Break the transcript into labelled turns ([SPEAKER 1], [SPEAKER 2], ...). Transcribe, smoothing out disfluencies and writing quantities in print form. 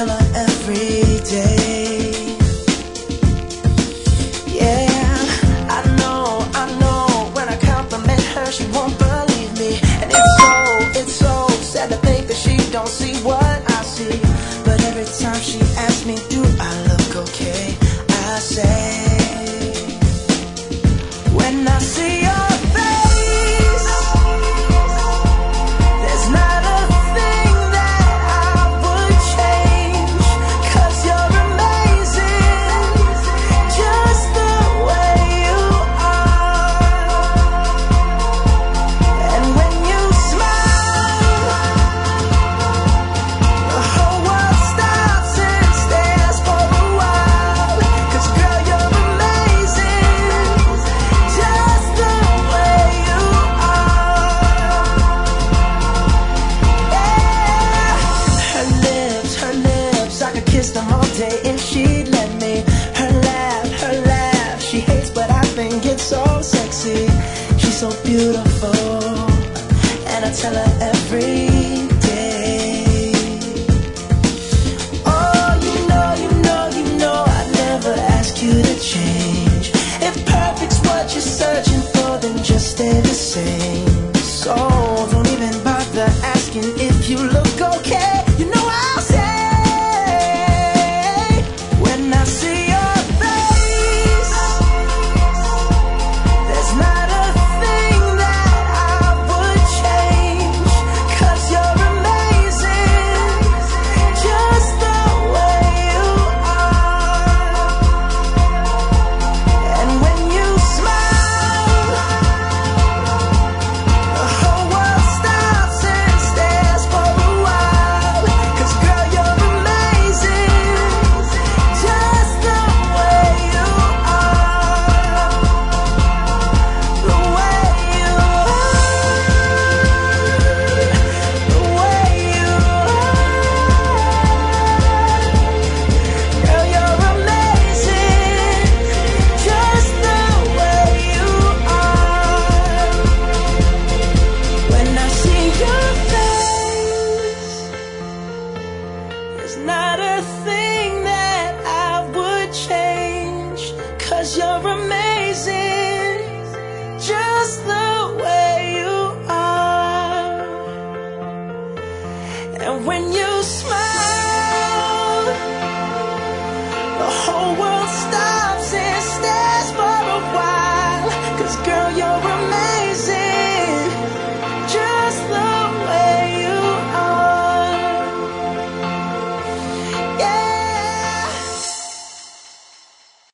[SPEAKER 1] tell her every day. Yeah, I know, when I compliment her, she won't believe me. And it's so sad to think that she don't see what I see. But every time she asks me, do I look okay, I say, when I see your face, there's not a thing that I would change, 'cause you're amazing, just the way you are. And when you smile, the whole world stops and stares for a while, 'cause girl, you're amazing, just the way you are. Yeah. Her lips, I could kiss them all day if she'd let me. Her laugh, she hates but I think it's so sexy. She's so beautiful, and I tell her every day. Oh, you know, I'd never ask you to change. If perfect's what you're searching for, then just stay the same. So don't even bother asking if you look okay. You know I'll say, when I see your face, there's not a thing that I would change, 'cause you're amazing, just the way you are. And when you smile, the whole world stops and stares for a while, 'cause girl, you're amazing, just the way you are. The way you are, the way you are. Girl, you're amazing, just the way you are. When I see your face, there's not a thing that I would change, 'cause you're amazing, just the way you are. And when you smile, the whole